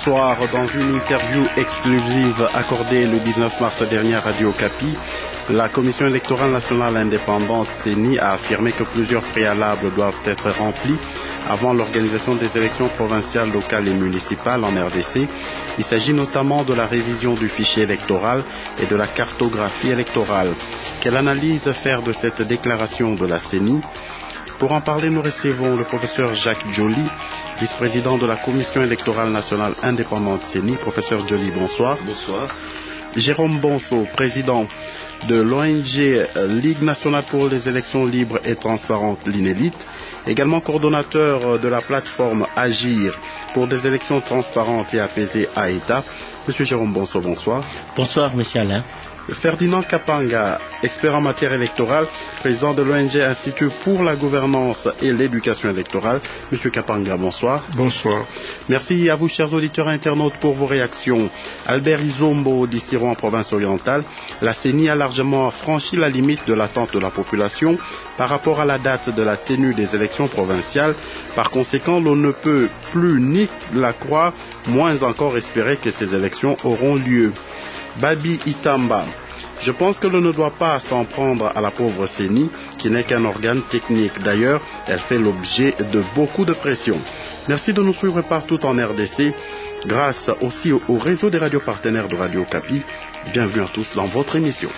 bonsoir. Dans une interview exclusive accordée le 19 mars dernier à Radio Okapi, la Commission électorale nationale indépendante CENI a affirmé que plusieurs préalables doivent être remplis avant l'organisation des élections provinciales, locales et municipales en RDC. Il s'agit notamment de la révision du fichier électoral et de la cartographie électorale. Quelle analyse faire de cette déclaration de la CENI? Pour en parler, nous recevons le professeur Jacques Joly, vice-président de la Commission électorale nationale indépendante CENI. Professeur Joly, bonsoir. Bonsoir. Jérôme Bonso, président de l'ONG Ligue nationale pour les élections libres et transparentes, l'INELIT, également coordonnateur de la plateforme Agir pour des élections transparentes et apaisées à État. Monsieur Jérôme Bonso, bonsoir. Bonsoir, monsieur Alain. Ferdinand Kapanga, expert en matière électorale, président de l'ONG Institut pour la gouvernance et l'éducation électorale. Monsieur Kapanga, bonsoir. Bonsoir. Merci à vous, chers auditeurs et internautes, pour vos réactions. Albert Izombo, d'Issiron en province orientale, la CENI a largement franchi la limite de l'attente de la population par rapport à la date de la tenue des élections provinciales. Par conséquent, l'on ne peut plus ni la croire, moins encore espérer que ces élections auront lieu. Babi Itamba, je pense que l'on ne doit pas s'en prendre à la pauvre CENI, qui n'est qu'un organe technique. D'ailleurs, elle fait l'objet de beaucoup de pression. Merci de nous suivre partout en RDC, grâce aussi au réseau des radios partenaires de Radio Okapi. Bienvenue à tous dans votre émission.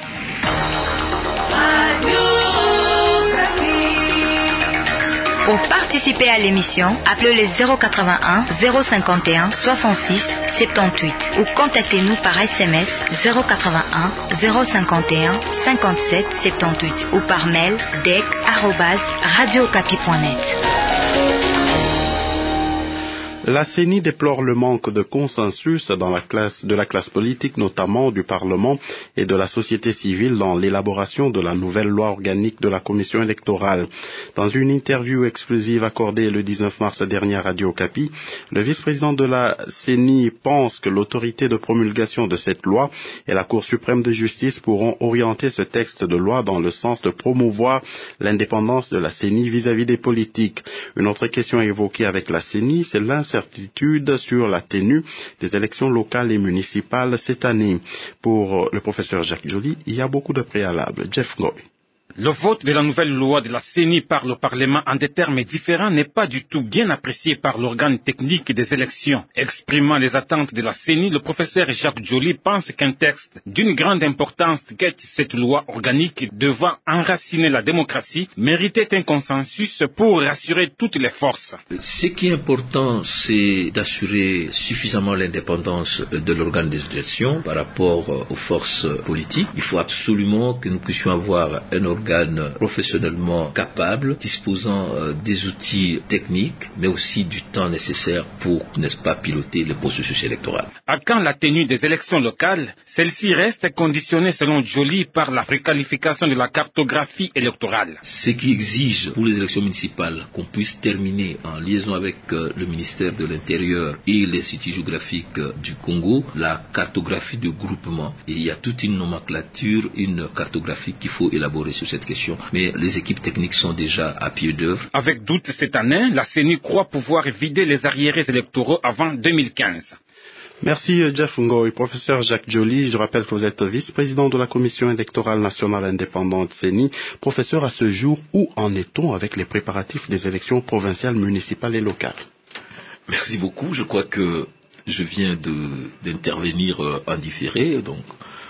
Pour participer à l'émission, appelez les 081 051 66 78 ou contactez-nous par SMS 081 051 57 78 ou par mail dec@radiookapi.net. La CENI déplore le manque de consensus de la classe politique, notamment du Parlement et de la société civile dans l'élaboration de la nouvelle loi organique de la Commission électorale. Dans une interview exclusive accordée le 19 mars dernier à Radio Okapi, le vice-président de la CENI pense que l'autorité de promulgation de cette loi et la Cour suprême de justice pourront orienter ce texte de loi dans le sens de promouvoir l'indépendance de la CENI vis-à-vis des politiques. Une autre question évoquée avec la CENI, c'est l'incertitude sur la tenue des élections locales et municipales cette année. Pour le professeur Jacques Joly, il y a beaucoup de préalables. Jeff Ngoy. Le vote de la nouvelle loi de la CENI par le Parlement en des termes différents n'est pas du tout bien apprécié par l'organe technique des élections. Exprimant les attentes de la CENI, le professeur Jacques Joly pense qu'un texte d'une grande importance qu'est cette loi organique devant enraciner la démocratie méritait un consensus pour rassurer toutes les forces. Ce qui est important, c'est d'assurer suffisamment l'indépendance de l'organe des élections par rapport aux forces politiques. Il faut absolument que nous puissions avoir un organe professionnellement capable, disposant des outils techniques, mais aussi du temps nécessaire pour, n'est-ce pas, piloter le processus électoral. À quand la tenue des élections locales, celle-ci reste conditionnée selon Joly par la préqualification de la cartographie électorale. Ce qui exige pour les élections municipales qu'on puisse terminer en liaison avec le ministère de l'Intérieur et l'Institut géographique du Congo, la cartographie de groupement. Et il y a toute une nomenclature, une cartographie qu'il faut élaborer sur cette question, mais les équipes techniques sont déjà à pied d'œuvre. Avec doute cette année, la CENI croit pouvoir vider les arriérés électoraux avant 2015. Merci Jeff Ngoy. Professeur Jacques Joly, je rappelle que vous êtes vice-président de la Commission électorale nationale indépendante CENI. Professeur, à ce jour, où en est-on avec les préparatifs des élections provinciales, municipales et locales? Merci beaucoup. Je crois que je viens d'intervenir en différé. Donc,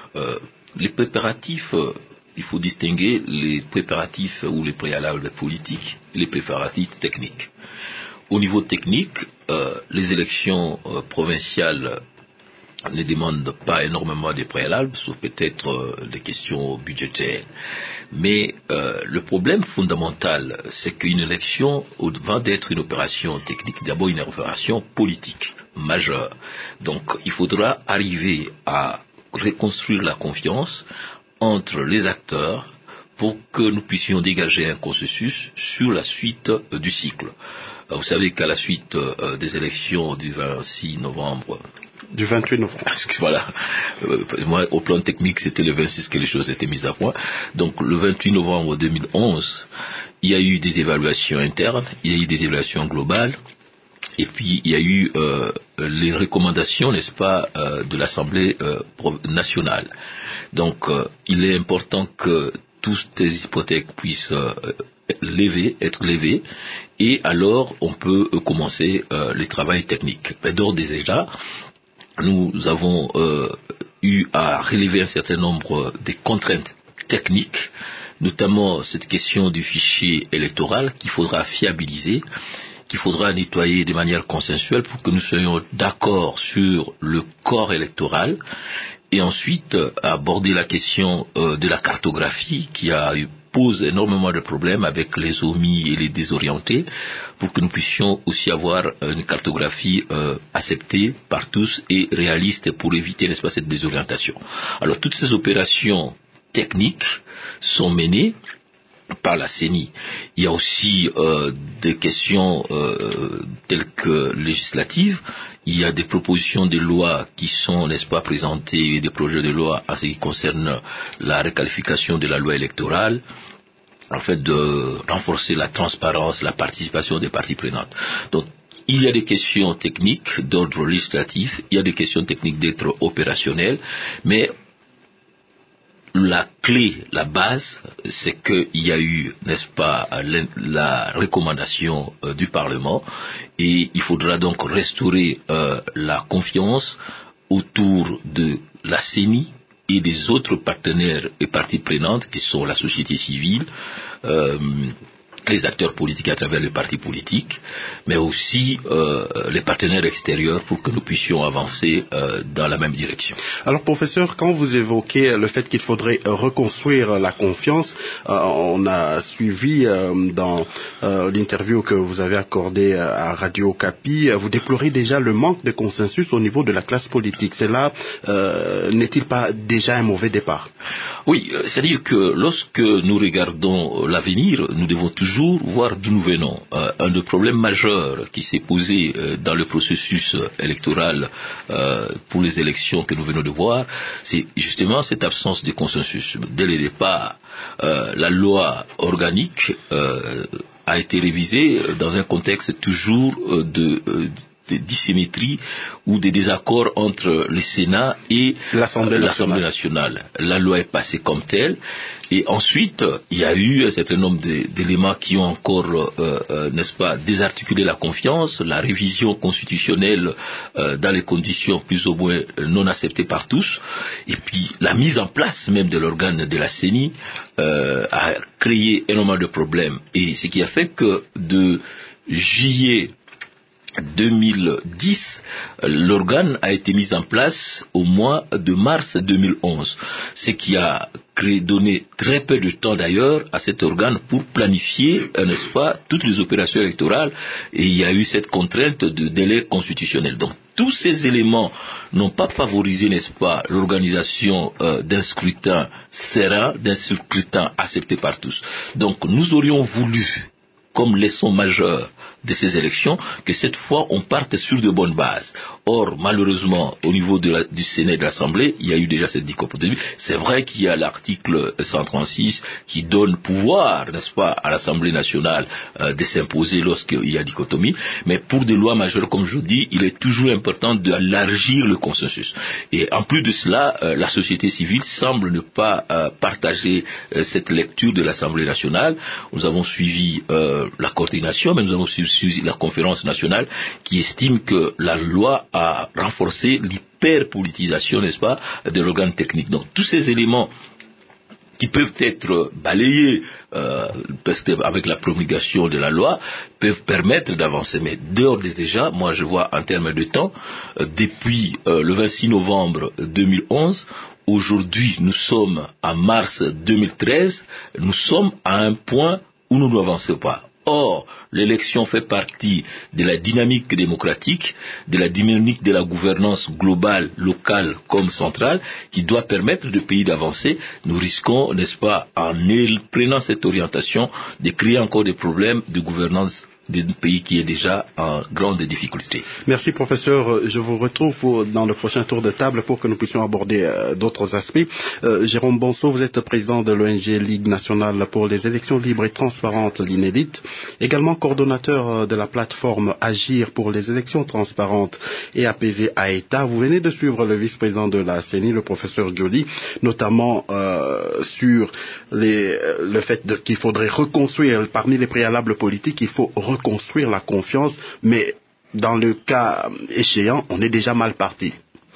les préparatifs... Il faut distinguer les préparatifs ou les préalables politiques et les préparatifs techniques. Au niveau technique, les élections provinciales ne demandent pas énormément de préalables, sauf peut-être des questions budgétaires. Mais le problème fondamental, c'est qu'une élection, avant d'être une opération technique, d'abord une opération politique majeure. Donc il faudra arriver à reconstruire la confiance entre les acteurs pour que nous puissions dégager un consensus sur la suite du cycle. Vous savez qu'à la suite des élections du 26 novembre... Du 28 novembre. Voilà. Moi, au plan technique, c'était le 26 que les choses étaient mises à point. Donc, le 28 novembre 2011, il y a eu des évaluations internes, il y a eu des évaluations globales, Et puis il y a eu les recommandations, n'est-ce pas, de l'Assemblée nationale. Donc il est important que toutes ces hypothèques puissent être levées, et alors on peut commencer les travaux techniques. Mais d'ores et déjà, nous avons eu à relever un certain nombre de contraintes techniques, notamment cette question du fichier électoral qu'il faudra fiabiliser, qu'il faudra nettoyer de manière consensuelle pour que nous soyons d'accord sur le corps électoral, et ensuite aborder la question de la cartographie qui pose énormément de problèmes avec les omis et les désorientés, pour que nous puissions aussi avoir une cartographie acceptée par tous et réaliste pour éviter, n'est-ce pas, cette désorientation. Alors toutes ces opérations techniques sont menées par la CENI. Il y a aussi des questions telles que législatives. Il y a des propositions de loi qui sont, n'est-ce pas, présentées, des projets de loi en ce qui concerne la requalification de la loi électorale, en fait de renforcer la transparence, la participation des parties prenantes. Donc, il y a des questions techniques d'ordre législatif, il y a des questions techniques d'être opérationnel, mais la clé, la base, c'est qu'il y a eu, n'est-ce pas, la recommandation du Parlement, et il faudra donc restaurer la confiance autour de la CENI et des autres partenaires et parties prenantes qui sont la société civile, les acteurs politiques à travers les partis politiques, mais aussi les partenaires extérieurs pour que nous puissions avancer dans la même direction. Alors professeur, quand vous évoquez le fait qu'il faudrait reconstruire la confiance, on a suivi dans l'interview que vous avez accordée à Radio Okapi, vous déplorez déjà le manque de consensus au niveau de la classe politique. Cela n'est-il pas déjà un mauvais départ? Oui, c'est-à-dire que lorsque nous regardons l'avenir, nous devons toujours voir d'où nous venons. Un des problèmes majeurs qui s'est posé dans le processus électoral pour les élections que nous venons de voir, c'est justement cette absence de consensus. Dès le départ, la loi organique a été révisée dans un contexte toujours de dissymétrie ou des désaccords entre le Sénat et l'Assemblée nationale. La loi est passée comme telle, et ensuite il y a eu un certain nombre d'éléments qui ont encore, n'est-ce pas, désarticulé la confiance, la révision constitutionnelle dans les conditions plus ou moins non acceptées par tous, et puis la mise en place même de l'organe de la CENI a créé énormément de problèmes, et ce qui a fait que de juillet 2010, l'organe a été mis en place au mois de mars 2011, ce qui a donné très peu de temps d'ailleurs à cet organe pour planifier, n'est-ce pas, toutes les opérations électorales, et il y a eu cette contrainte de délai constitutionnel. Donc tous ces éléments n'ont pas favorisé, n'est-ce pas, l'organisation d'un scrutin serein, d'un scrutin accepté par tous. Donc nous aurions voulu, comme leçon majeure de ces élections, que cette fois on parte sur de bonnes bases. Or, malheureusement, au niveau du Sénat et de l'Assemblée, il y a eu déjà cette dichotomie. C'est vrai qu'il y a l'article 136 qui donne pouvoir, n'est-ce pas, à l'Assemblée nationale de s'imposer lorsqu'il y a dichotomie, mais pour des lois majeures, comme je dis, il est toujours important d'élargir le consensus. Et en plus de cela, la société civile semble ne pas partager cette lecture de l'Assemblée nationale. Nous avons suivi la coordination, mais nous avons suivi la conférence nationale qui estime que la loi a renforcé l'hyperpolitisation, n'est-ce pas, de l'organe technique. Donc tous ces éléments qui peuvent être balayés parce que avec la promulgation de la loi peuvent permettre d'avancer. Mais d'ores et déjà, moi je vois en termes de temps, depuis le 26 novembre 2011, aujourd'hui nous sommes en mars 2013, nous sommes à un point où nous n'avançons pas. Or, l'élection fait partie de la dynamique démocratique, de la dynamique de la gouvernance globale, locale comme centrale, qui doit permettre au pays d'avancer. Nous risquons, n'est-ce pas, en prenant cette orientation, de créer encore des problèmes de gouvernance d'un pays qui est déjà en grande difficulté. Merci professeur, je vous retrouve dans le prochain tour de table pour que nous puissions aborder d'autres aspects. Jérôme Bonso, vous êtes président de l'ONG Ligue nationale pour les élections libres et transparentes, l'INELIT, également coordonnateur de la plateforme Agir pour les élections transparentes et apaisées à État. Vous venez de suivre le vice-président de la CENI, le professeur Joly, notamment sur le fait qu'il faudrait reconstruire, parmi les préalables politiques, il faut reconstruire la confiance, mais dans le cas échéant, on est déjà mal parti.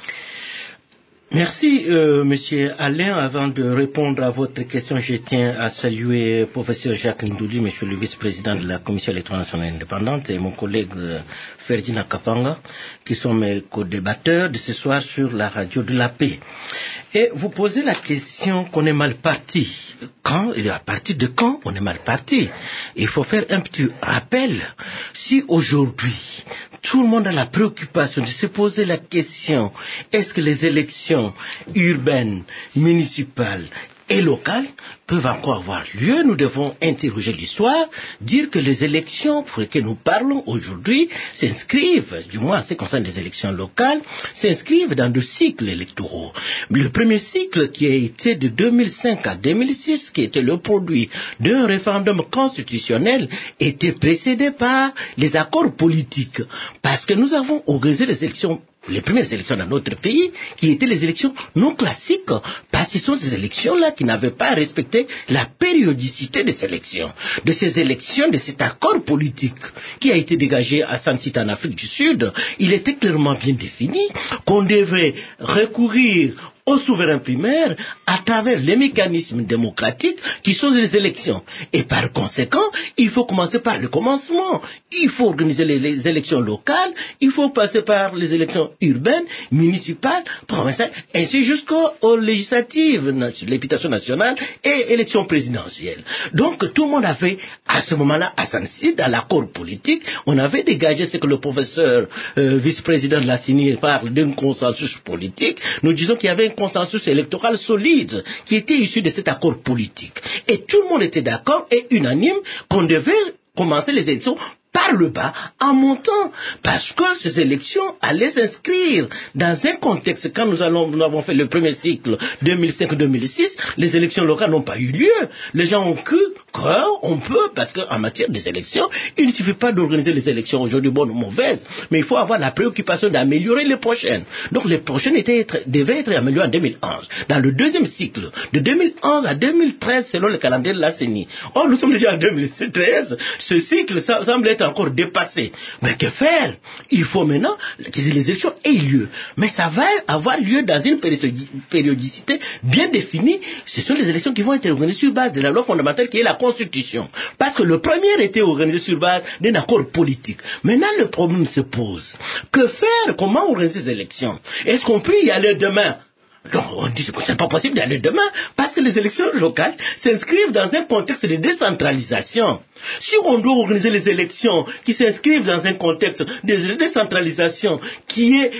Merci, Monsieur Alain. Avant de répondre à votre question, je tiens à saluer professeur Jacques Ndouli, Monsieur le vice-président de la Commission électorale nationale indépendante, et mon collègue Ferdinand Kapanga, qui sont mes co-débatteurs de ce soir sur la radio de la paix. Et vous posez la question qu'on est mal parti. Quand, et à partir de quand on est mal parti? Il faut faire un petit rappel. Si aujourd'hui, tout le monde a la préoccupation de se poser la question, est-ce que les élections urbaines, municipales et locales peuvent encore avoir lieu? Nous devons interroger l'histoire, dire que les élections pour lesquelles nous parlons aujourd'hui s'inscrivent, du moins en ce qui concerne les élections locales, s'inscrivent dans deux cycles électoraux. Le premier cycle, qui a été de 2005 à 2006, qui était le produit d'un référendum constitutionnel, était précédé par les accords politiques, parce que nous avons organisé les premières élections dans notre pays, qui étaient les élections non classiques, parce que ce sont ces élections-là qui n'avaient pas respecté la périodicité de ces élections. De ces élections, de cet accord politique qui a été dégagé à San Sita en Afrique du Sud, il était clairement bien défini qu'on devait recourir aux souverains primaires à travers les mécanismes démocratiques qui sont les élections. Et par conséquent, il faut commencer par le commencement. Il faut organiser les élections locales, il faut passer par les élections urbaines, municipales, provinciales, ainsi jusqu'aux législatives, l'épitation nationale et élections présidentielles. Donc tout le monde avait, à ce moment-là, à Sancy, dans l'accord politique, on avait dégagé ce que le professeur vice-président de la CENI parle d'un consensus politique. Nous disons qu'il y avait un consensus électoral solide qui était issu de cet accord politique. Et tout le monde était d'accord et unanime qu'on devait commencer les élections par le bas, en montant, parce que ces élections allaient s'inscrire dans un contexte. Quand nous avons fait le premier cycle 2005-2006, les élections locales n'ont pas eu lieu. Les gens ont cru qu'on peut, parce qu'en matière des élections, il ne suffit pas d'organiser les élections aujourd'hui bonnes ou mauvaises, mais il faut avoir la préoccupation d'améliorer les prochaines. Donc les prochaines devraient être améliorées en 2011. Dans le deuxième cycle, de 2011 à 2013, selon le calendrier de la CENI. Or, nous sommes déjà en 2013, ce cycle semble être encore dépassé. Mais que faire? Il faut maintenant que les élections aient lieu. Mais ça va avoir lieu dans une périodicité bien définie. Ce sont les élections qui vont être organisées sur base de la loi fondamentale qui est la Constitution. Parce que le premier était organisé sur base d'un accord politique. Maintenant, le problème se pose. Que faire? Comment organiser ces élections? Est-ce qu'on peut y aller demain? Donc, on dit que c'est pas possible d'aller demain parce que les élections locales s'inscrivent dans un contexte de décentralisation. Si on doit organiser les élections qui s'inscrivent dans un contexte de décentralisation qui est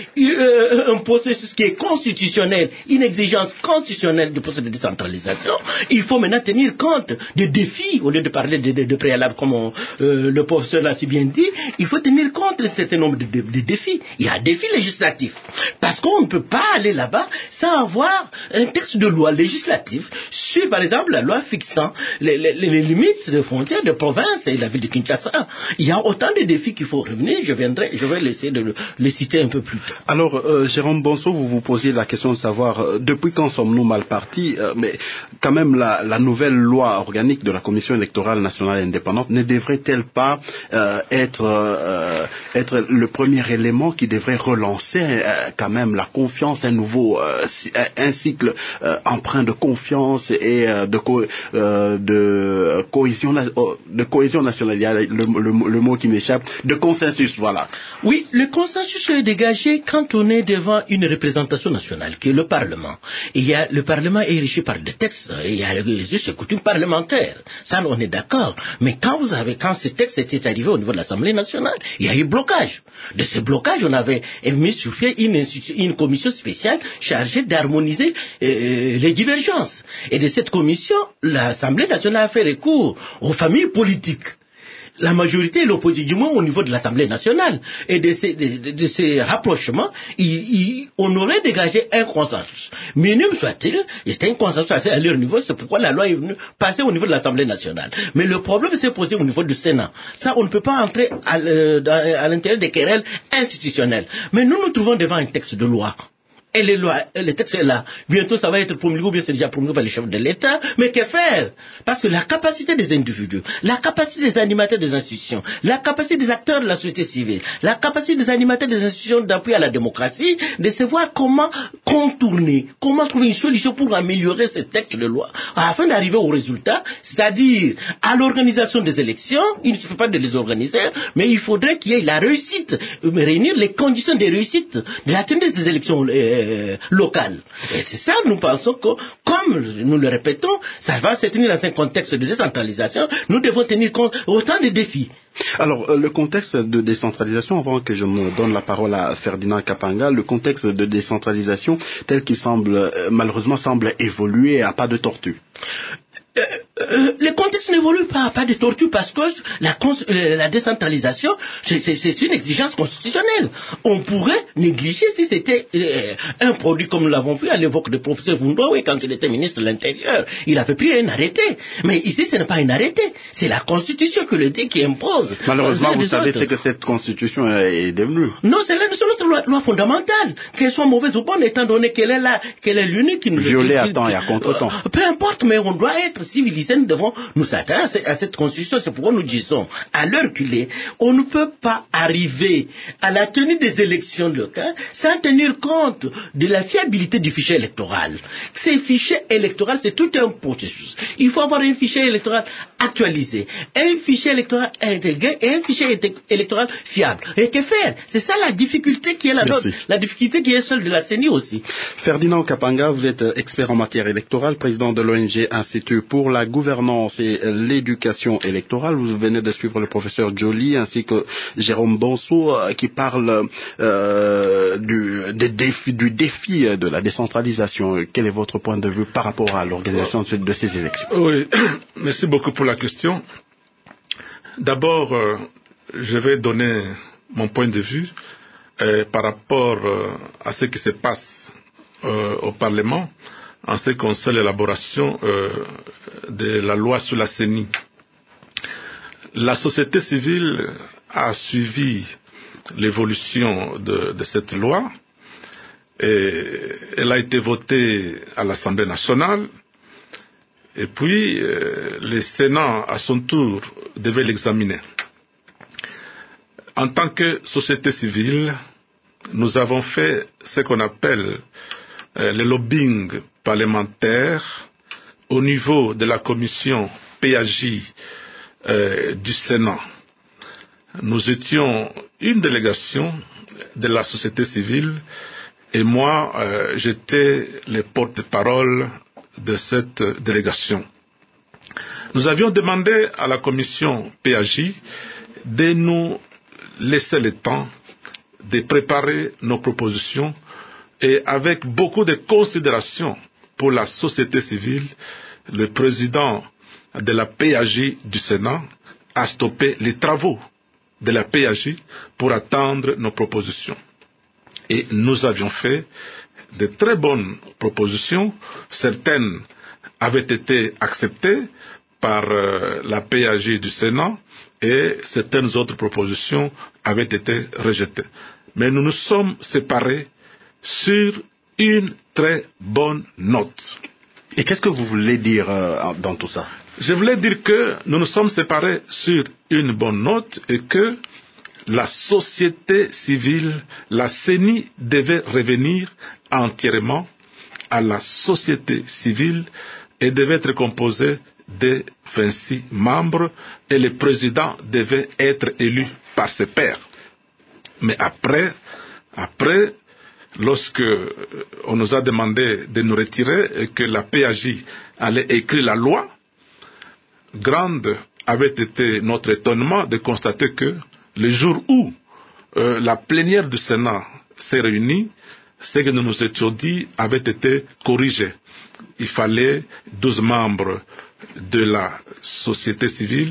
un processus qui est constitutionnel, une exigence constitutionnelle du processus de décentralisation, il faut maintenant tenir compte des défis, au lieu de parler de préalables comme le professeur l'a si bien dit, il faut tenir compte d'un certain nombre de défis. Il y a un défi législatif, parce qu'on ne peut pas aller là-bas sans avoir un texte de loi législatif sur, par exemple, la loi fixant les limites de frontières de province et la ville de Kinshasa. Il y a autant de défis qu'il faut revenir. Je vais essayer de les citer un peu plus tard. Alors, Jérôme Bonso, vous vous posiez la question de savoir depuis quand sommes-nous mal partis, mais quand même la nouvelle loi organique de la Commission électorale nationale indépendante ne devrait-elle pas être le premier élément qui devrait relancer quand même la confiance, un cycle empreint de confiance et de cohésion nationale, il y a le mot qui m'échappe, de consensus, voilà. Oui, le consensus est dégagé quand on est devant une représentation nationale, qui est le Parlement. Le Parlement est régi par des textes, il y a juste coutume parlementaire. Ça, on est d'accord. Mais quand ce texte était arrivé au niveau de l'Assemblée nationale, il y a eu blocage. De ce blocage, on avait mis sur pied une commission spéciale chargée d'harmoniser les divergences. Et de cette commission, l'Assemblée nationale a fait recours aux familles politiques. la majorité et l'opposition, du moins au niveau de l'Assemblée nationale. Et de ces rapprochements, on aurait dégagé un consensus. Minime soit-il, c'était un consensus assez à leur niveau, c'est pourquoi la loi est venue passer au niveau de l'Assemblée nationale. Mais le problème s'est posé au niveau du Sénat. Ça, on ne peut pas entrer à l'intérieur des querelles institutionnelles. Mais nous trouvons devant un texte de loi. Et le texte est là. Bientôt, ça va être promulgué, ou bien c'est déjà promulgué par les chefs de l'État. Mais que faire? Parce que la capacité des individus, la capacité des animateurs des institutions, la capacité des acteurs de la société civile, la capacité des animateurs des institutions d'appui à la démocratie, de savoir comment contourner, comment trouver une solution pour améliorer ce texte de loi, afin d'arriver au résultat, c'est-à-dire à l'organisation des élections. Il ne suffit pas de les organiser, mais il faudrait qu'il y ait la réussite, réunir les conditions de réussite de la tenue de ces élections locales. Et c'est ça, nous pensons que, comme nous le répétons, ça va se tenir dans un contexte de décentralisation. Nous devons tenir compte autant de défis. Alors, le contexte de décentralisation, avant que je ne donne la parole à Ferdinand Kapanga, le contexte de décentralisation tel qu'il malheureusement semble évoluer à pas de tortue. Le contexte n'évolue pas à pas de tortue parce que la décentralisation, c'est une exigence constitutionnelle. On pourrait négliger si c'était un produit comme nous l'avons pris à l'époque du professeur Vundowe quand il était ministre de l'Intérieur. Il avait pris un arrêté. Mais ici, ce n'est pas un arrêté. C'est la Constitution que le dit qui impose. Malheureusement, vous savez ce que cette Constitution est devenue. Non, c'est notre loi fondamentale. Qu'elle soit mauvaise ou bonne, étant donné qu'elle est là, qu'elle est l'unique qui nous... Violée à temps et à contre-temps. Peu importe, mais on doit être civilisé. Nous devons nous s'attacher à cette constitution. C'est pourquoi nous disons, à l'heure qu'il est, on ne peut pas arriver à la tenue des élections locales sans tenir compte de la fiabilité du fichier électoral. Ces fichiers électoraux, c'est tout un processus. Il faut avoir un fichier électoral actualisé, un fichier électoral intégré et un fichier électoral fiable. Et que faire? C'est ça la difficulté qui est la nôtre. La difficulté qui est celle de la CENI aussi. Ferdinand Kapanga, vous êtes expert en matière électorale, président de l'ONG Institut pour la gouvernance et l'éducation électorale. Vous venez de suivre le professeur Joly ainsi que Jérôme Bonso qui parle du défi de la décentralisation. Quel est votre point de vue par rapport à l'organisation de ces élections? Oui, merci beaucoup pour la question. D'abord, je vais donner mon point de vue par rapport à ce qui se passe au Parlement en ce qui concerne l'élaboration de la loi sur la CENI. La société civile a suivi l'évolution de cette loi et elle a été votée à l'Assemblée nationale et puis le Sénat à son tour devait l'examiner. En tant que société civile, nous avons fait ce qu'on appelle le lobbying parlementaire au niveau de la commission PAJ du Sénat. Nous étions une délégation de la société civile et moi, j'étais le porte-parole de cette délégation. Nous avions demandé à la commission PAJ de nous laisser le temps de préparer nos propositions et avec beaucoup de considération pour la société civile, le président de la PAJ du Sénat a stoppé les travaux de la PAJ pour attendre nos propositions. Et nous avions fait de très bonnes propositions. Certaines avaient été acceptées par la PAJ du Sénat et certaines autres propositions avaient été rejetées. Mais nous nous sommes séparés sur une très bonne note. Et qu'est-ce que vous voulez dire dans tout ça? Je voulais dire que nous nous sommes séparés sur une bonne note et que la société civile, la CENI, devait revenir entièrement à la société civile et devait être composée de 26 membres et le président devait être élu par ses pairs. Mais après, lorsque on nous a demandé de nous retirer et que la PAJ allait écrire la loi, grande avait été notre étonnement de constater que le jour où la plénière du Sénat s'est réunie, ce que nous nous étions dit avait été corrigé. Il fallait 12 membres de la société civile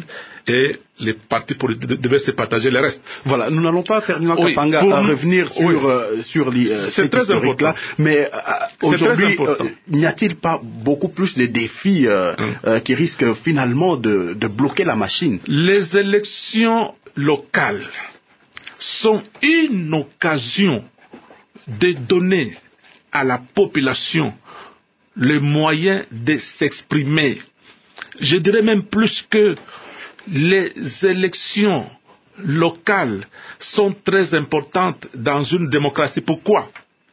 et les partis politiques devaient se partager le reste. Voilà, nous n'allons pas faire Kapanga à revenir sur cette historique-là, mais aujourd'hui, n'y a-t-il pas beaucoup plus de défis qui risquent finalement de bloquer la machine? Les élections locales sont une occasion de donner à la population le moyen de s'exprimer. Je dirais même plus que les élections locales sont très importantes dans une démocratie. Pourquoi?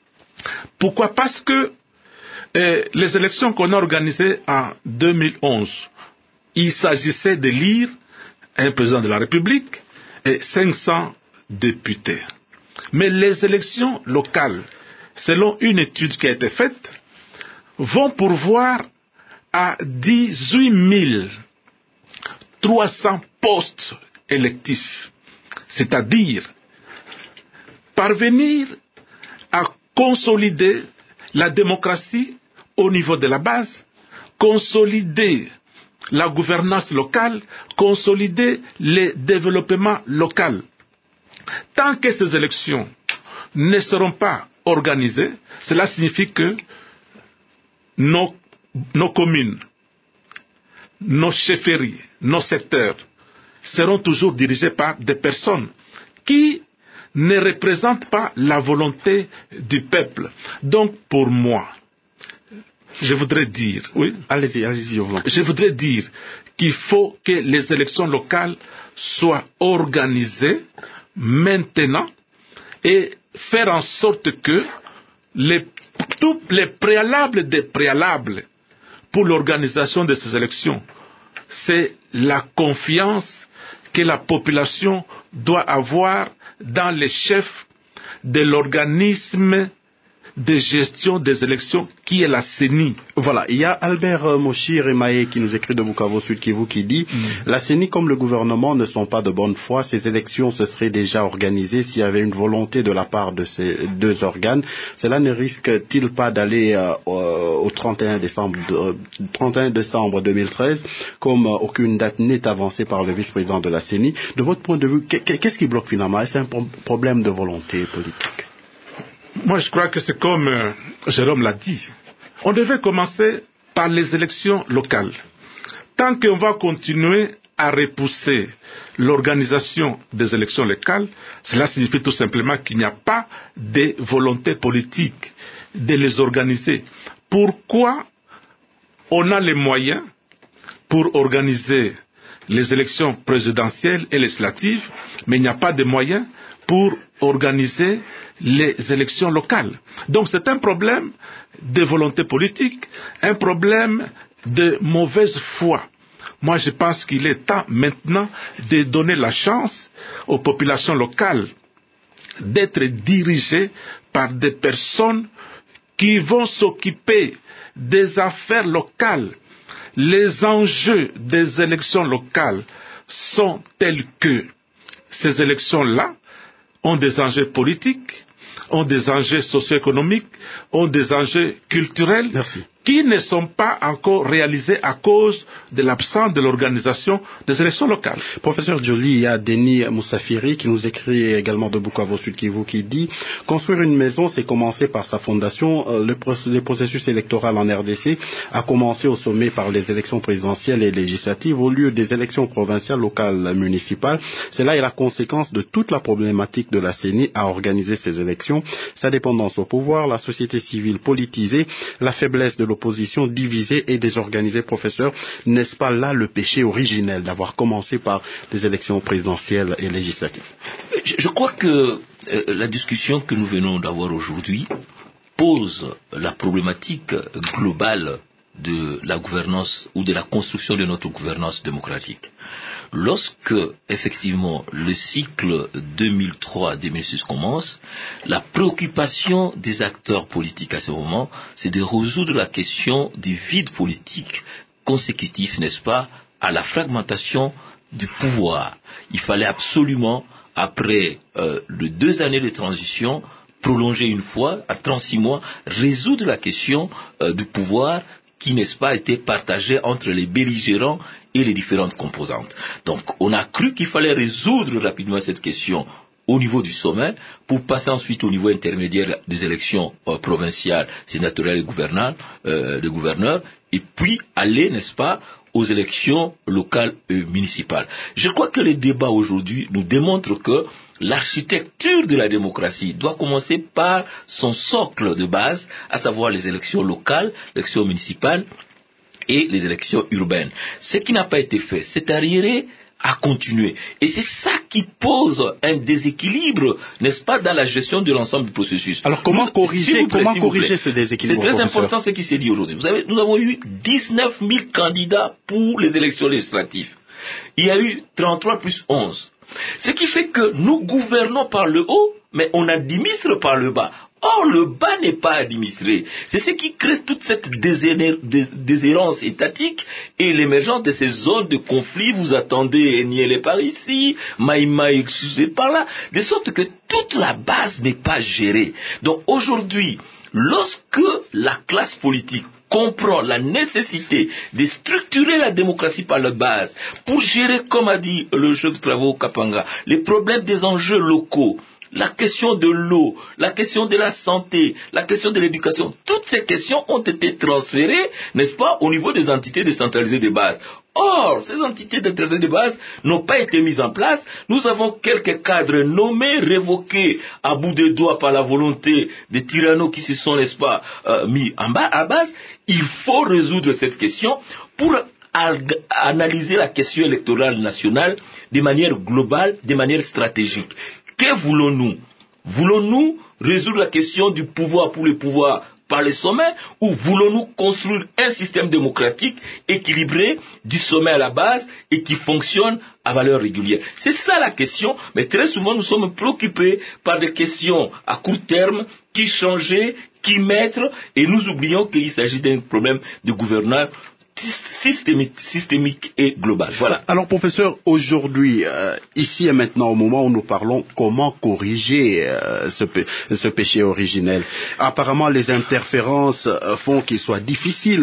Parce que les élections qu'on a organisées en 2011, il s'agissait d'élire un président de la République et 500 députés. Mais les élections locales, selon une étude qui a été faite, vont pourvoir à 18 300 postes électifs. C'est-à-dire parvenir à consolider la démocratie au niveau de la base, consolider la gouvernance locale, consolider le développement local. Tant que ces élections ne seront pas organisées, cela signifie que nos communes, nos chefferies, nos secteurs seront toujours dirigés par des personnes qui ne représentent pas la volonté du peuple. Donc, pour moi, je voudrais dire, je voudrais dire qu'il faut que les élections locales soient organisées maintenant et faire en sorte que tous les préalables des préalables pour l'organisation de ces élections, c'est la confiance que la population doit avoir dans les chefs de l'organisme de gestion des élections qui est la CENI. Voilà, il y a Albert Moshir Emae qui nous écrit de Bukavu Sud Kivu qui dit la CENI comme le gouvernement ne sont pas de bonne foi, ces élections se seraient déjà organisées s'il y avait une volonté de la part de ces deux organes. Cela ne risque-t-il pas d'aller au 31 décembre 2013 comme aucune date n'est avancée par le vice-président de la CENI? De votre point de vue, qu'est-ce qui bloque finalement? Est-ce un problème de volonté politique? Moi, je crois que c'est comme Jérôme l'a dit. On devait commencer par les élections locales. Tant qu'on va continuer à repousser l'organisation des élections locales, cela signifie tout simplement qu'il n'y a pas de volonté politique de les organiser. Pourquoi on a les moyens pour organiser les élections présidentielles et législatives, mais il n'y a pas de moyens pour organiser les élections locales. Donc c'est un problème de volonté politique, un problème de mauvaise foi. Moi je pense qu'il est temps maintenant de donner la chance aux populations locales d'être dirigées par des personnes qui vont s'occuper des affaires locales. Les enjeux des élections locales sont tels que ces élections-là ont des enjeux politiques, ont des enjeux socio-économiques, ont des enjeux culturels qui ne sont pas encore réalisés à cause de l'absence de l'organisation des élections locales. Professeur Joly, il y a Denis Moussafiri qui nous écrit également de Bukavu Sud Kivu qui dit « Construire une maison, c'est commencer par sa fondation. Le processus électoral en RDC a commencé au sommet par les élections présidentielles et législatives au lieu des élections provinciales, locales, municipales. Cela est la conséquence de toute la problématique de la CENI à organiser ces élections. Sa dépendance au pouvoir, la société civile politisée, la faiblesse de l'opposition divisée et désorganisée. Professeur, n'est-ce pas là le péché originel d'avoir commencé par les élections présidentielles et législatives? Je crois que la discussion que nous venons d'avoir aujourd'hui pose la problématique globale de la gouvernance ou de la construction de notre gouvernance démocratique. Lorsque, effectivement, le cycle 2003-2006 commence, la préoccupation des acteurs politiques à ce moment, c'est de résoudre la question du vide politique consécutif, n'est-ce pas, à la fragmentation du pouvoir. Il fallait absolument, après les 2 années de transition, prolonger une fois, à 36 mois, résoudre la question du pouvoir qui, n'est-ce pas, était partagé entre les belligérants et les différentes composantes. Donc, on a cru qu'il fallait résoudre rapidement cette question au niveau du sommet, pour passer ensuite au niveau intermédiaire des élections provinciales, sénatoriales et gouverneurs, et puis aller, n'est-ce pas, aux élections locales et municipales. Je crois que les débats aujourd'hui nous démontrent que l'architecture de la démocratie doit commencer par son socle de base, à savoir les élections locales, les élections municipales et les élections urbaines. Ce qui n'a pas été fait, c'est arriéré à continuer. Et c'est ça qui pose un déséquilibre, n'est-ce pas, dans la gestion de l'ensemble du processus. Alors comment corriger ce déséquilibre? C'est très important ce qui s'est dit aujourd'hui. Vous savez, nous avons eu 19 000 candidats pour les élections législatives. Il y a eu 33 plus 11. Ce qui fait que nous gouvernons par le haut, mais on administre par le bas. Or, le bas n'est pas administré. C'est ce qui crée toute cette déshérence étatique et l'émergence de ces zones de conflit. Vous attendez Niélé par ici, Maïmaï par là, de sorte que toute la base n'est pas gérée. Donc aujourd'hui, lorsque la classe politique comprend la nécessité de structurer la démocratie par la base pour gérer, comme a dit le chef de travaux Kapanga, les problèmes des enjeux locaux, la question de l'eau, la question de la santé, la question de l'éducation, toutes ces questions ont été transférées, n'est-ce pas, au niveau des entités décentralisées de base. Or, ces entités décentralisées de base n'ont pas été mises en place. Nous avons quelques cadres nommés, révoqués à bout de doigts par la volonté des tyrannos qui se sont, n'est-ce pas, mis à base. Il faut résoudre cette question pour analyser la question électorale nationale de manière globale, de manière stratégique. Que voulons-nous? Voulons-nous résoudre la question du pouvoir pour le pouvoir par les sommets, ou voulons-nous construire un système démocratique équilibré du sommet à la base et qui fonctionne à valeur régulière? C'est ça la question, mais très souvent nous sommes préoccupés par des questions à court terme, qui changer, qui mettre, et nous oublions qu'il s'agit d'un problème de gouvernance systémique et global. Voilà. Alors, professeur, aujourd'hui, ici et maintenant, au moment où nous parlons, comment corriger ce péché originel? Apparemment, les interférences font qu'il soit difficile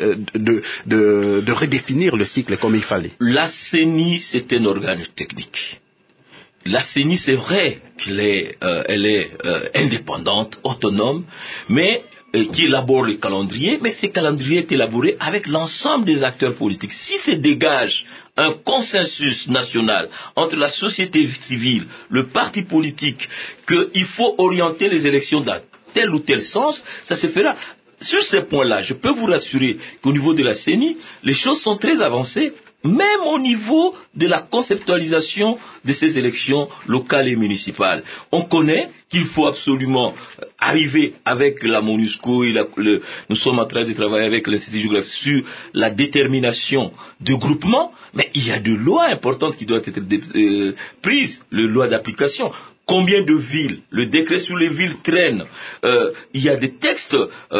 de redéfinir le cycle comme il fallait. La CENI, c'est un organe technique. La CENI, c'est vrai elle est indépendante, autonome, mais qui élabore le calendrier, mais ce calendrier est élaboré avec l'ensemble des acteurs politiques. Si se dégage un consensus national entre la société civile, le parti politique, qu'il faut orienter les élections dans tel ou tel sens, ça se fera. Sur ces points-là, je peux vous rassurer qu'au niveau de la CENI, les choses sont très avancées, même au niveau de la conceptualisation de ces élections locales et municipales. On connaît qu'il faut absolument arriver avec la MONUSCO et nous sommes en train de travailler avec l'Institut géographique sur la détermination de groupement, mais il y a des lois importantes qui doivent être prises, les lois d'application. Combien de villes? Le décret sur les villes traîne. Il y a des textes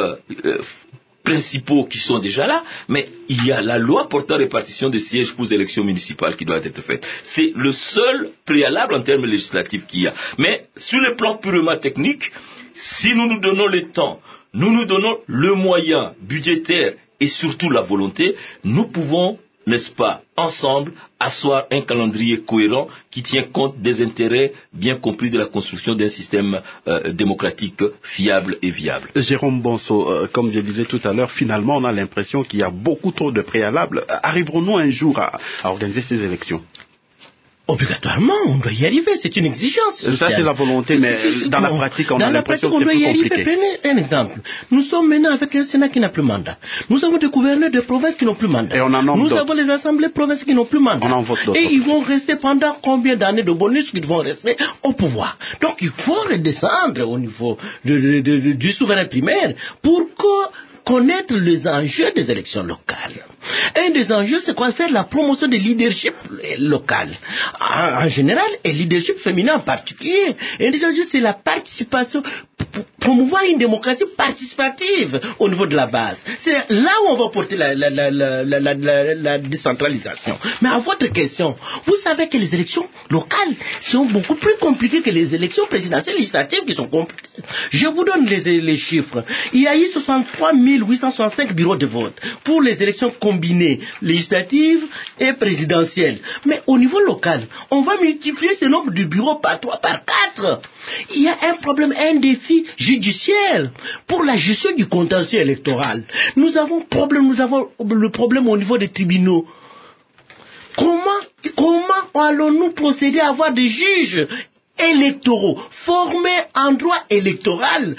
principaux qui sont déjà là, mais il y a la loi portant répartition des sièges pour les élections municipales qui doit être faite. C'est le seul préalable en termes législatifs qu'il y a. Mais sur le plan purement technique, si nous nous donnons le temps, nous nous donnons le moyen budgétaire et surtout la volonté, nous pouvons, n'est-ce pas, ensemble, asseoir un calendrier cohérent qui tient compte des intérêts bien compris de la construction d'un système démocratique fiable et viable. Jérôme Bonso, comme je disais tout à l'heure, finalement on a l'impression qu'il y a beaucoup trop de préalables. Arriverons-nous un jour à organiser ces élections? Obligatoirement, on doit y arriver, c'est une exigence sociale. Ça c'est la volonté, mais dans la pratique on a l'impression que c'est plus compliqué. Prenez un exemple. Nous sommes maintenant avec un Sénat qui n'a plus mandat. Nous avons des gouverneurs de provinces qui n'ont plus mandat. Et on en Nous avons les assemblées provinciales qui n'ont plus mandat. On en vote d'autres. Et ils vont rester pendant combien d'années de bonus qu'ils vont rester au pouvoir. Donc il faut redescendre au niveau du souverain primaire pour connaître les enjeux des élections locales. Un des enjeux, c'est quoi? Faire la promotion du leadership local. En général, et leadership féminin en particulier. Un des enjeux, c'est la participation promouvoir une démocratie participative au niveau de la base. C'est là où on va porter la décentralisation. Mais à votre question, vous savez que les élections locales sont beaucoup plus compliquées que les élections présidentielles législatives qui sont compliquées. Je vous donne les chiffres. Il y a eu 63 865 bureaux de vote pour les élections combinées législatives et présidentielles. Mais au niveau local, on va multiplier ce nombre de bureaux par 3, par 4. Il y a un problème, un défi judiciaire pour la gestion du contentieux électoral. Nous avons le problème au niveau des tribunaux. Comment allons-nous procéder à avoir des juges électoraux formés en droit électoral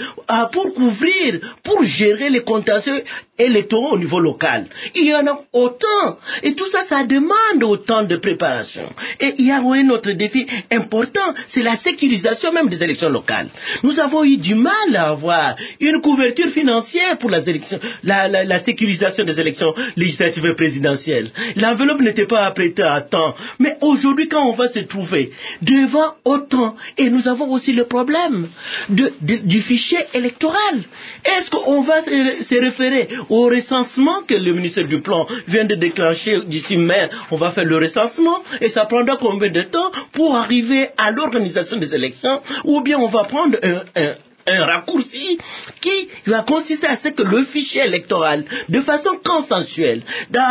pour gérer les contentieux électoraux au niveau local? Il y en a autant. Et tout ça, ça demande autant de préparation. Et il y a un autre défi important, c'est la sécurisation même des élections locales. Nous avons eu du mal à avoir une couverture financière pour la sécurisation des élections législatives et présidentielles. L'enveloppe n'était pas apprêtée à temps. Mais aujourd'hui, quand on va se trouver devant autant, et nous avons aussi le problème du fichier électoral. Est-ce qu'on va se référer au recensement que le ministère du Plan vient de déclencher d'ici mai? On va faire le recensement et ça prendra combien de temps pour arriver à l'organisation des élections? Ou bien on va prendre un raccourci qui va consister à ce que le fichier électoral, de façon consensuelle,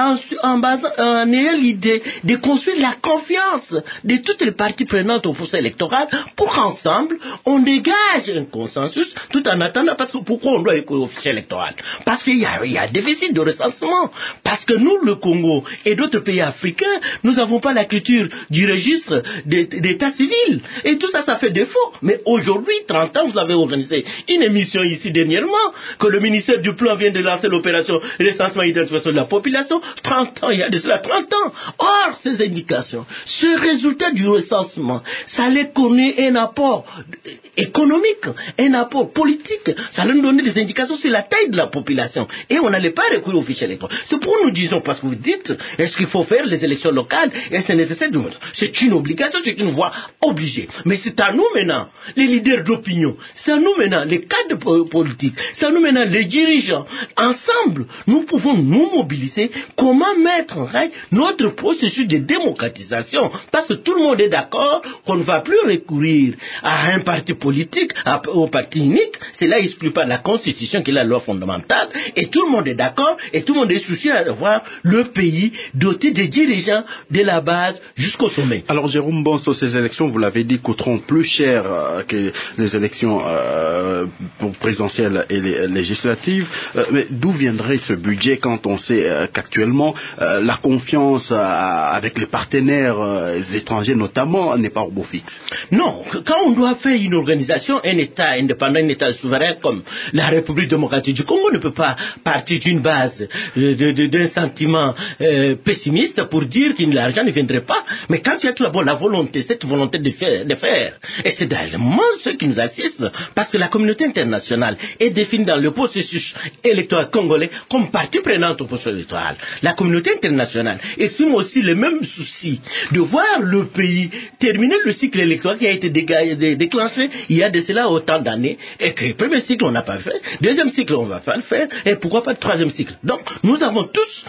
en ayant l'idée de construire la confiance de toutes les parties prenantes au processus électoral, pour qu'ensemble, on dégage un consensus, tout en attendant, parce que pourquoi on doit recourir au fichier électoral? Parce qu'il y a un déficit de recensement, parce que nous, le Congo et d'autres pays africains, nous n'avons pas la culture du registre d'état civil, et tout ça, ça fait défaut. Mais aujourd'hui, 30 ans, vous avez organisé une émission ici dernièrement, que le ministère du Plan vient de lancer l'opération recensement et identification de la population. 30 ans, il y a de cela 30 ans. Or, ces indications, ce résultat du recensement, ça allait connaître un apport économique, un apport politique, ça allait nous donner des indications sur la taille de la population. Et on n'allait pas recourir au fichier électoral. C'est pourquoi nous disons, parce que vous dites, est-ce qu'il faut faire les élections locales? Est-ce que c'est nécessaire? C'est une obligation, c'est une voie obligée. Mais c'est à nous maintenant, les leaders d'opinion, c'est à nous maintenant, les cadres politiques, c'est à nous maintenant, les dirigeants. Ensemble, nous pouvons nous mobiliser. Comment mettre en règle notre processus de démocratisation? Parce que tout le monde est d'accord qu'on ne va plus recourir à un parti politique, au parti unique. Cela exclut pas la Constitution qui est la loi fondamentale. Et tout le monde est d'accord et tout le monde est soucieux d'avoir le pays doté des dirigeants de la base jusqu'au sommet. Alors Jérôme Bonso, ces élections, vous l'avez dit, coûteront plus cher que les élections pour présidentielles et les législatives. Mais d'où viendrait ce budget quand on sait qu'actuellement la confiance avec les partenaires étrangers notamment n'est pas au beau fixe? Non, quand on doit faire une organisation, un État indépendant, un État souverain comme la République démocratique du Congo ne peut pas partir d'une base d'un sentiment pessimiste pour dire que l'argent ne viendrait pas. Mais quand il y a tout d'abord la volonté, cette volonté de faire, et c'est d'ailleurs ceux qui nous assistent, parce que la communauté internationale est définie dans le processus électoral congolais comme partie prenante au processus électoral. La communauté internationale exprime aussi le même souci de voir le pays terminer le cycle électoral qui a été déclenché il y a de cela autant d'années, et que le premier cycle on n'a pas fait, deuxième cycle on va pas le faire, et pourquoi pas le troisième cycle. Donc nous avons tous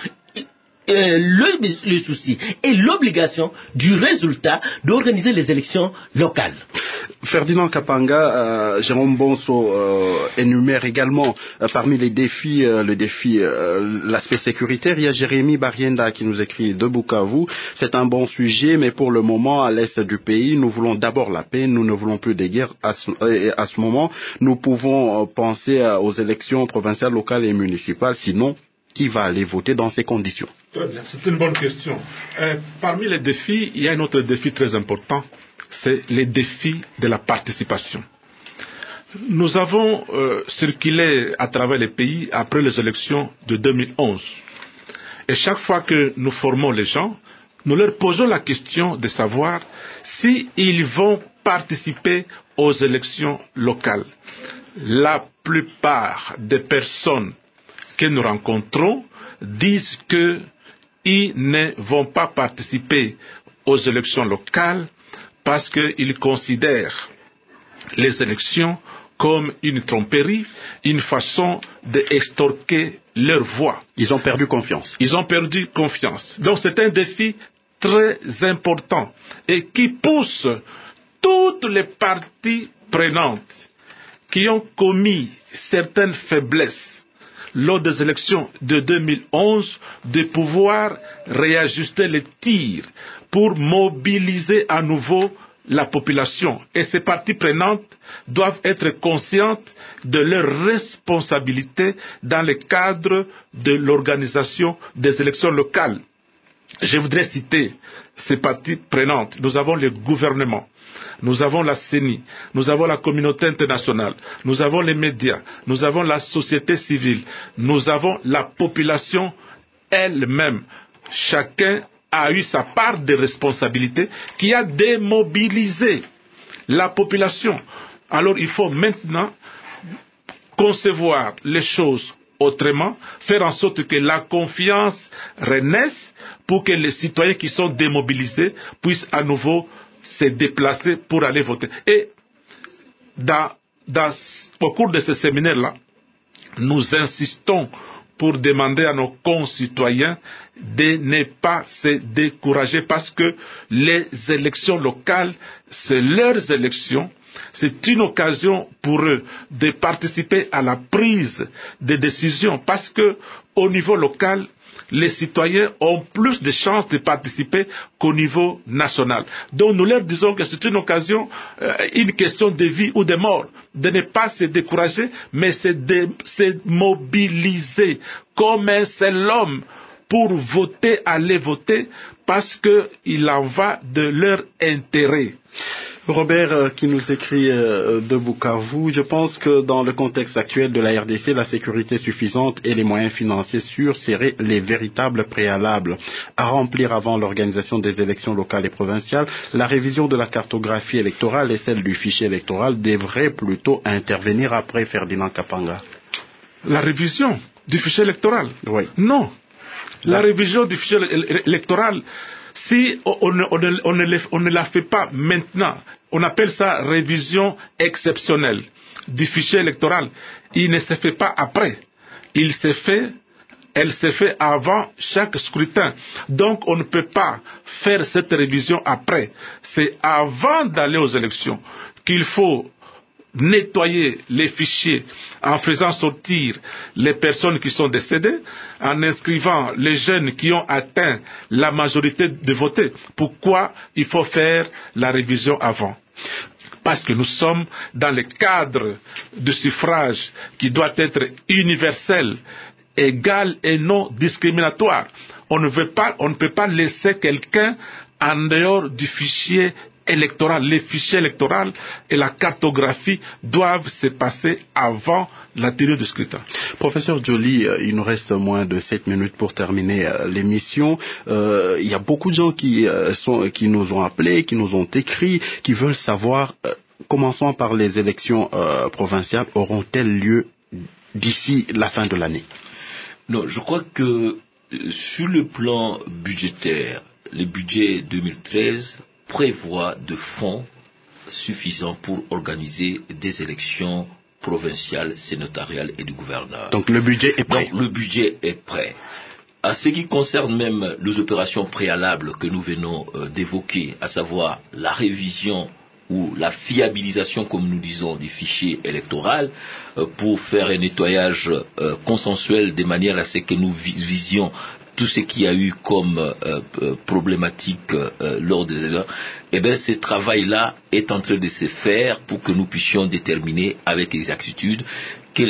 le souci et l'obligation du résultat d'organiser les élections locales. Ferdinand Kapanga, Jérôme Bonso énumère également parmi les défis, l'aspect sécuritaire. Il y a Jérémy Barienda qui nous écrit de Bukavu. C'est un bon sujet, mais pour le moment, à l'est du pays, nous voulons d'abord la paix. Nous ne voulons plus de guerre. À ce moment, nous pouvons penser aux élections provinciales, locales et municipales. Sinon, qui va aller voter dans ces conditions? Très bien, c'est une bonne question. Parmi les défis, il y a un autre défi très important. C'est les défis de la participation. Nous avons circulé à travers les pays après les élections de 2011. Et chaque fois que nous formons les gens, nous leur posons la question de savoir s'ils vont participer aux élections locales. La plupart des personnes que nous rencontrons disent qu'ils ne vont pas participer aux élections locales parce qu'ils considèrent les élections comme une tromperie, une façon d'extorquer leur voix. Ils ont perdu confiance. Ils ont perdu confiance. Donc c'est un défi très important et qui pousse toutes les parties prenantes qui ont commis certaines faiblesses lors des élections de 2011 de pouvoir réajuster les tirs pour mobiliser à nouveau la population. Et ces parties prenantes doivent être conscientes de leurs responsabilités dans le cadre de l'organisation des élections locales. Je voudrais citer ces parties prenantes. Nous avons le gouvernement, nous avons la CENI, nous avons la communauté internationale, nous avons les médias, nous avons la société civile, nous avons la population elle-même. Chacun a eu sa part de responsabilité qui a démobilisé la population. Alors il faut maintenant concevoir les choses autrement, faire en sorte que la confiance renaisse pour que les citoyens qui sont démobilisés puissent à nouveau se déplacer pour aller voter. Et au cours de ce séminaire-là, nous insistons pour demander à nos concitoyens de ne pas se décourager parce que les élections locales, c'est leurs élections. C'est une occasion pour eux de participer à la prise de décisions parce que au niveau local, les citoyens ont plus de chances de participer qu'au niveau national. Donc nous leur disons que c'est une occasion, une question de vie ou de mort, de ne pas se décourager, mais se mobiliser comme un seul homme pour voter, aller voter, parce qu'il en va de leur intérêt. Robert qui nous écrit de Bukavu, je pense que dans le contexte actuel de la RDC, la sécurité suffisante et les moyens financiers sûrs seraient les véritables préalables à remplir avant l'organisation des élections locales et provinciales. La révision de la cartographie électorale et celle du fichier électoral devraient plutôt intervenir après Ferdinand Kapanga. La révision du fichier électoral? Oui. Non. La révision du fichier électoral, si on ne la fait pas maintenant, on appelle ça révision exceptionnelle du fichier électoral. Il ne se fait pas après. Elle se fait avant chaque scrutin. Donc on ne peut pas faire cette révision après. C'est avant d'aller aux élections qu'il faut nettoyer les fichiers en faisant sortir les personnes qui sont décédées, en inscrivant les jeunes qui ont atteint la majorité de voter. Pourquoi il faut faire la révision avant? Parce que nous sommes dans le cadre du suffrage qui doit être universel, égal et non discriminatoire. On ne peut pas laisser quelqu'un en dehors du fichier électoral. Les fichiers électoraux et la cartographie doivent se passer avant la tenue du scrutin. Professeur Joly, il nous reste moins de 7 minutes pour terminer l'émission. Il y a beaucoup de gens qui nous ont appelés, qui nous ont écrit, qui veulent savoir, commençons par les élections provinciales, auront-elles lieu d'ici la fin de l'année? Non, je crois que sur le plan budgétaire, le budget 2013 prévoit de fonds suffisants pour organiser des élections provinciales, sénatoriales et du gouverneur. Donc le budget est prêt. Donc le budget est prêt. À ce qui concerne même les opérations préalables que nous venons d'évoquer, à savoir la révision ou la fiabilisation, comme nous disons, du fichier électoral, pour faire un nettoyage consensuel de manière à ce que nous visions tout ce qu'il y a eu comme problématique lors des élections, eh bien, ce travail-là est en train de se faire pour que nous puissions déterminer avec exactitude quel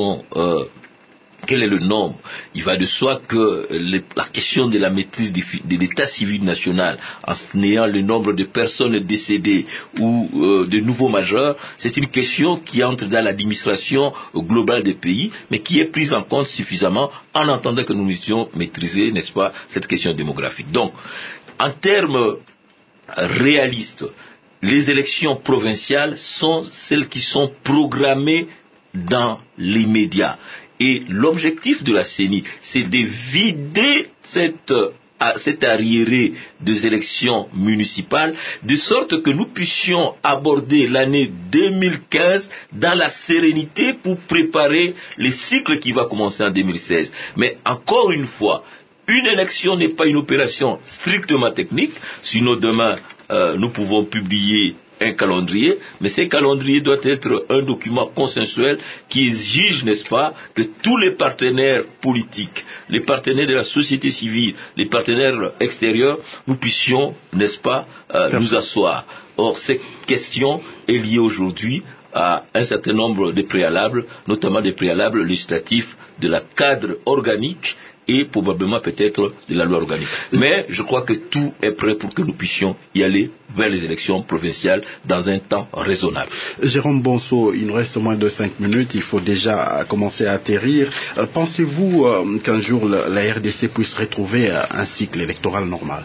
est le nombre. Il va de soi que la question de la maîtrise de l'état civil national, en ayant le nombre de personnes décédées ou de nouveaux majeurs, c'est une question qui entre dans l'administration globale des pays, mais qui est prise en compte suffisamment en entendant que nous puissions maîtriser, n'est-ce pas, cette question démographique. Donc, en termes réalistes, les élections provinciales sont celles qui sont programmées dans l'immédiat. Et l'objectif de la CENI, c'est de vider cette cet arriéré des élections municipales, de sorte que nous puissions aborder l'année 2015 dans la sérénité pour préparer le cycle qui va commencer en 2016. Mais encore une fois, une élection n'est pas une opération strictement technique, sinon demain nous pouvons publier un calendrier, mais ce calendrier doit être un document consensuel qui exige, n'est-ce pas, que tous les partenaires politiques, les partenaires de la société civile, les partenaires extérieurs, nous puissions, n'est-ce pas, nous asseoir. Or, cette question est liée aujourd'hui à un certain nombre de préalables, notamment des préalables législatifs de la cadre organique et probablement peut-être de la loi organique. Mais je crois que tout est prêt pour que nous puissions y aller vers les élections provinciales dans un temps raisonnable. Jérôme Bonso, il nous reste moins de 5 minutes, il faut déjà commencer à atterrir. Pensez-vous qu'un jour la RDC puisse retrouver un cycle électoral normal?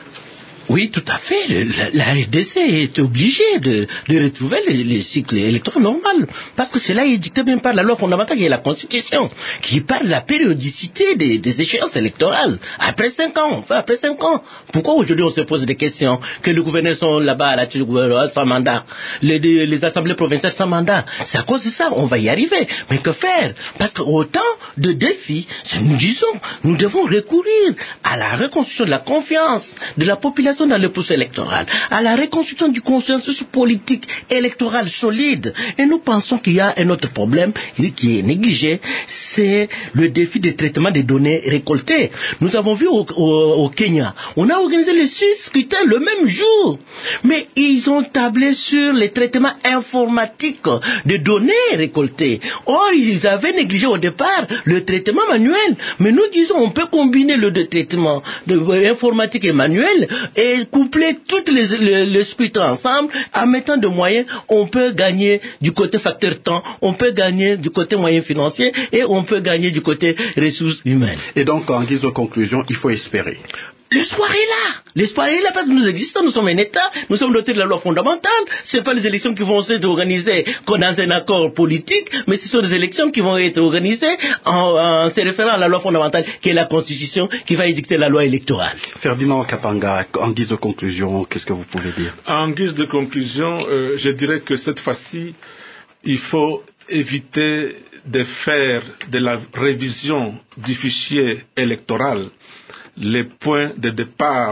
Oui, tout à fait. La RDC est obligée de retrouver les cycles électoraux normal. Parce que cela est dicté même par la loi fondamentale qui est la Constitution, qui parle de la périodicité des échéances électorales. Après 5 ans, après 5 ans. Pourquoi aujourd'hui on se pose des questions? Que les gouverneurs sont là-bas à la tête du gouvernement sans mandat, les assemblées provinciales sans mandat. C'est à cause de ça, on va y arriver. Mais que faire? Parce qu'autant de défis, nous disons, nous devons recourir à la reconstruction de la confiance de la population dans le processus électoral, à la reconstruction du consensus politique électoral solide. Et nous pensons qu'il y a un autre problème qui est négligé, c'est le défi de traitement des données récoltées. Nous avons vu au Kenya, on a organisé les 6 scrutins le même jour, mais ils ont tablé sur les traitements informatiques de données récoltées. Or, ils avaient négligé au départ le traitement manuel, mais nous disons on peut combiner le traitement informatique et manuel et coupler tous les scrutins ensemble en mettant de moyens. On peut gagner du côté facteur temps, on peut gagner du côté moyen financier et on peut gagner du côté ressources humaines. Et donc, en guise de conclusion, il faut espérer. L'espoir est là. L'espoir est là parce que nous existons, nous sommes un État, nous sommes dotés de la loi fondamentale. Ce n'est pas les élections qui vont être organisées dans un accord politique, mais ce sont des élections qui vont être organisées en se référant à la loi fondamentale qui est la Constitution, qui va édicter la loi électorale. Ferdinand Kapanga, en guise de conclusion, qu'est-ce que vous pouvez dire? En guise de conclusion, je dirais que cette fois-ci, il faut éviter de faire de la révision du fichier électoral les points de départ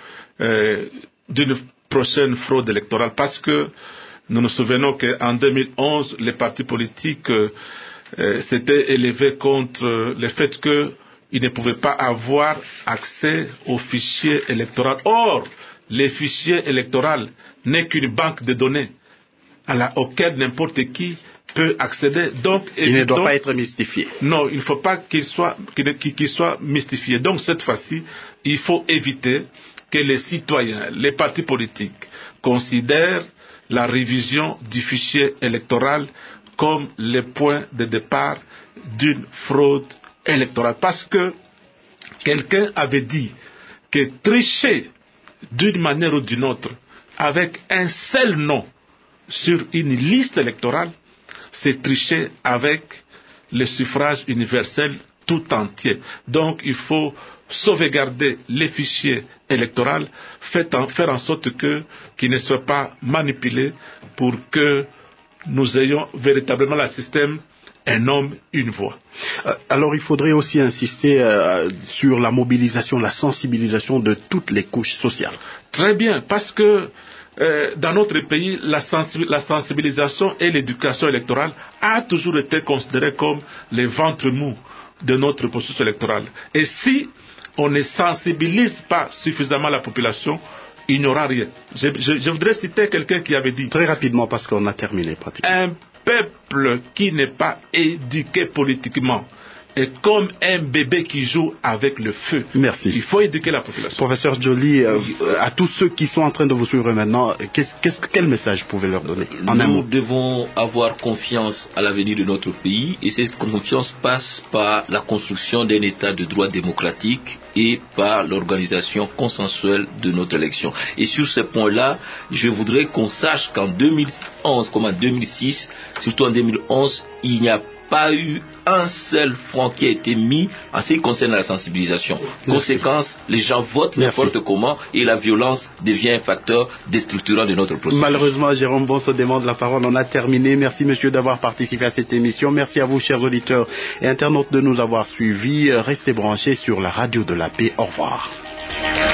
d'une prochaine fraude électorale, parce que nous nous souvenons qu'en 2011, les partis politiques s'étaient élevés contre le fait qu'ils ne pouvaient pas avoir accès au fichier électoral. Or, le fichier électoral n'est qu'une banque de données auquel n'importe qui peut accéder. Donc, il ne doit pas être mystifié. Non, il ne faut pas qu'il soit mystifié. Donc, cette fois-ci, il faut éviter que les citoyens, les partis politiques, considèrent la révision du fichier électoral comme le point de départ d'une fraude électorale. Parce que quelqu'un avait dit que tricher d'une manière ou d'une autre avec un seul nom sur une liste électorale, c'est tricher avec le suffrage universel tout entier. Donc, il faut sauvegarder les fichiers électoraux, faire en sorte qu'ils ne soient pas manipulés pour que nous ayons véritablement le système un homme, une voix. Alors, il faudrait aussi insister sur la mobilisation, la sensibilisation de toutes les couches sociales. Très bien, parce que dans notre pays, la sensibilisation et l'éducation électorale a toujours été considérée comme les ventres mous de notre processus électoral. Et si on ne sensibilise pas suffisamment la population, il n'y aura rien. Je voudrais citer quelqu'un qui avait dit... Très rapidement, parce qu'on a terminé pratiquement. Un peuple qui n'est pas éduqué politiquement est comme un bébé qui joue avec le feu. Merci. Il faut éduquer la population. Professeur Joly, à tous ceux qui sont en train de vous suivre maintenant, quel message vous pouvez leur donner en un mot? Nous devons avoir confiance à l'avenir de notre pays, et cette confiance passe par la construction d'un État de droit démocratique et par l'organisation consensuelle de notre élection. Et sur ce point-là, je voudrais qu'on sache qu'en 2011 comme en 2006, surtout en 2011, il n'y a pas eu un seul franc qui a été mis en ce qui concerne la sensibilisation. Conséquence, les gens votent n'importe comment et la violence devient un facteur déstructurant de notre processus. Malheureusement, Jérôme Bon se demande la parole. On a terminé. Merci, monsieur, d'avoir participé à cette émission. Merci à vous, chers auditeurs et internautes, de nous avoir suivis. Restez branchés sur la radio de la paix. Au revoir.